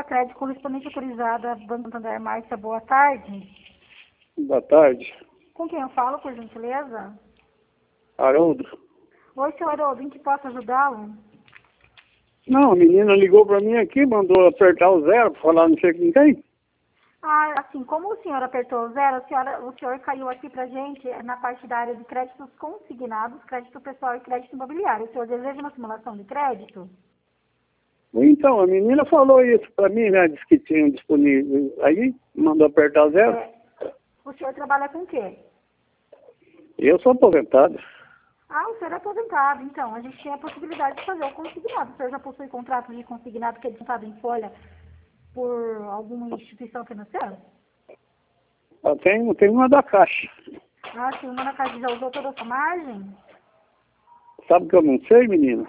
Crédito Correspondente Autorizada, Banco Santander. Márcia, boa tarde. Boa tarde. Com quem eu falo, por gentileza? Haroldo. Oi, senhor Haroldo, em que posso ajudá-lo? Não, a menina ligou para mim aqui, mandou apertar o zero, para falar não sei com quem. Ah, assim, como o senhor apertou o zero, o senhor caiu aqui pra gente na parte da área de créditos consignados, crédito pessoal e crédito imobiliário. O senhor deseja uma simulação de crédito? Então, a menina falou isso para mim, né? Disse que tinha disponível. Aí, mandou apertar o zero. O senhor trabalha com o quê? Eu sou aposentado. Ah, o senhor é aposentado, então. A gente tem a possibilidade de fazer o consignado. O senhor já possui contrato de consignado que é descontado em folha por alguma instituição financeira? Tem uma da Caixa. Ah, sim, uma na casa já usou toda a sua margem? Sabe que eu não sei, menina?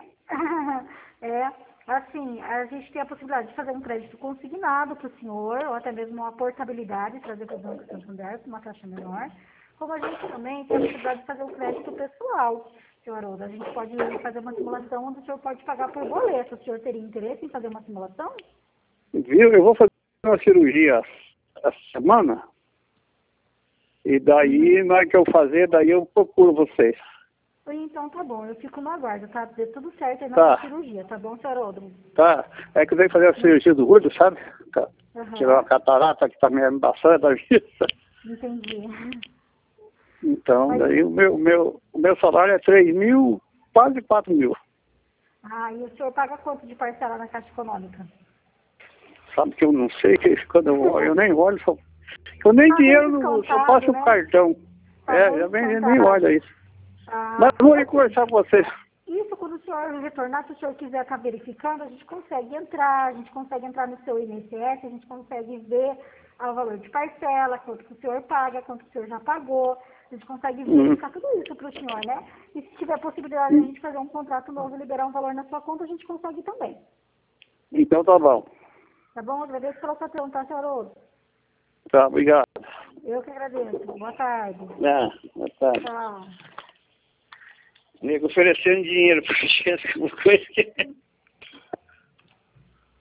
Assim, a gente tem a possibilidade de fazer um crédito consignado para o senhor, ou até mesmo uma portabilidade, trazer para o Banco Santander com uma taxa menor. Como a gente também tem a possibilidade de fazer um crédito pessoal, senhor Haroldo. A gente pode fazer uma simulação onde o senhor pode pagar por boleto. O senhor teria interesse em fazer uma simulação? Viu? Eu vou fazer uma cirurgia essa semana. E daí, na hora que eu fazer, daí eu procuro vocês. Então tá bom, eu fico no aguardo, tá? Dê tudo certo aí na Tá. sua cirurgia, tá bom, senhor Haroldo? Tá. É que eu venho fazer a cirurgia do olho, sabe? Tirar uma catarata que tá me embaçando da vista. Entendi. Então, daí o meu salário é 3.000, quase 4.000. Ah, e o senhor paga quanto de parcela na Caixa Econômica? Sabe que eu não sei, que quando eu nem olho, eu nem dinheiro não uso, só passo o cartão. Eu nem olho isso. Mas vou conversar com você. Isso, quando o senhor retornar, se o senhor quiser estar verificando, a gente consegue entrar no seu INSS, a gente consegue ver o valor de parcela, quanto que o senhor paga, quanto que o senhor já pagou, a gente consegue verificar tudo isso para o senhor, né? E se tiver possibilidade de a gente fazer um contrato novo e liberar um valor na sua conta, a gente consegue também. Então tá bom. Tá bom? Agradeço pela sua pergunta, senhor Haroldo. Tá, obrigado. Eu que agradeço. Boa tarde. Boa tarde. Tchau. Nego oferecendo dinheiro pra gente, alguma coisa que...